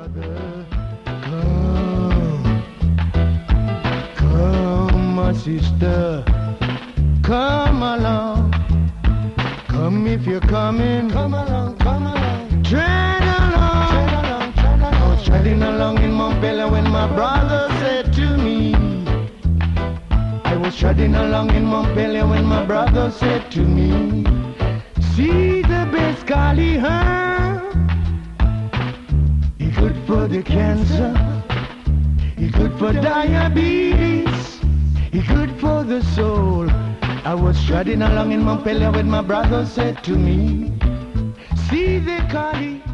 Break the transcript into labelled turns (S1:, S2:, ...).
S1: brother, come, my sister, come along. Come if you're coming, come along, come along. Tread along, tread along, tread along. I was treading along in Montpellier when my brother said to me. I was treading along in Montpellier when my brother said to me, see the best Kali, huh? He good for the cancer, he good for diabetes, he good for the soul. I was treading along in Montpellier when my brother said to me, see the Kali.